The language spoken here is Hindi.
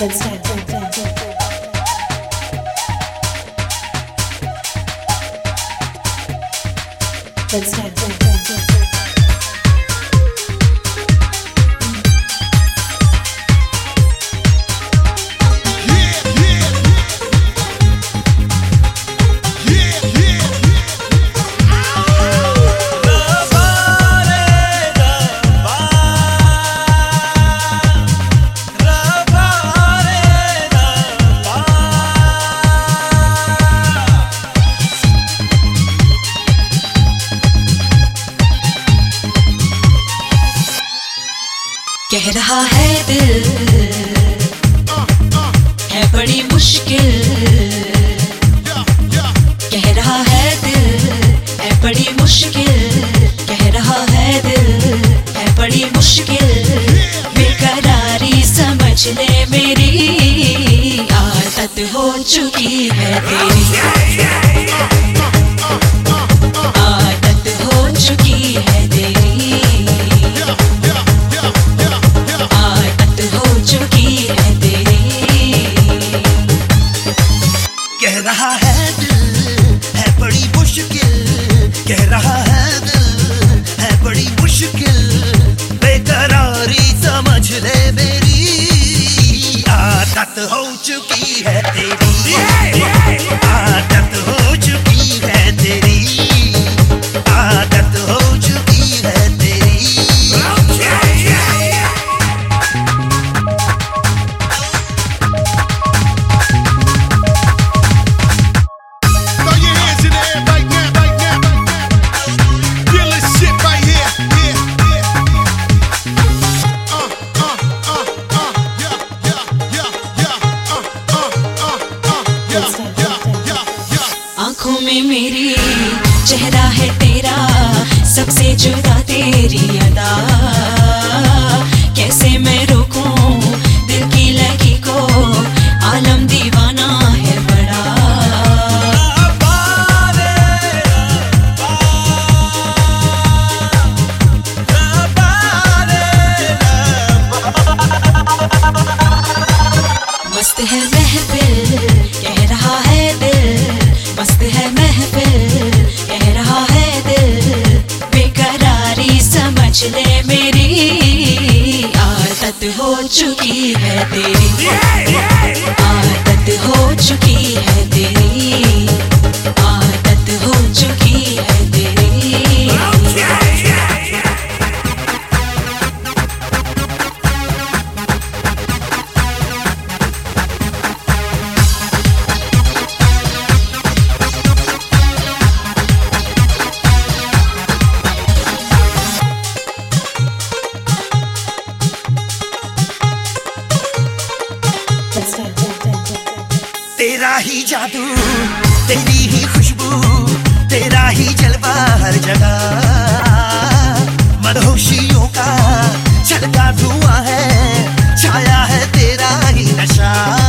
Let's dance. Let's dance. कह रहा है दिल है बड़ी मुश्किल, कह रहा है दिल है बड़ी मुश्किल, कह रहा है दिल है बड़ी मुश्किल, बेकरारी समझ ले मेरी आदत हो चुकी है तेरी, आदत हो चुकी है तेरी, कह रहा है दिल है बड़ी मुश्किल, कह रहा है दिल है बड़ी मुश्किल, बेकरारी समझ ले मेरी आदत हो चुकी है तेरी, आदत हो चुकी है तेरी, आदत हो चुकी है तेरी। आँखों में मेरी चेहरा है तेरा, सबसे जुदा तेरी अदा, कैसे मैं रोकूं दिल की लगी को, आलम दीवाना है बड़ा, मस्त है महफिल कह रहा है दिल, मस्त है महफिल कह रहा है दिल, बेकरारी समझ ले मेरी आदत हो चुकी है तेरी, आदत हो चुकी है तेरी, आदत हो चुकी है तेरी। तेरा ही जादू तेरी ही खुशबू तेरा ही जलवा हर जगह, मदहोशियों का चलता धुआं है, छाया है तेरा ही नशा।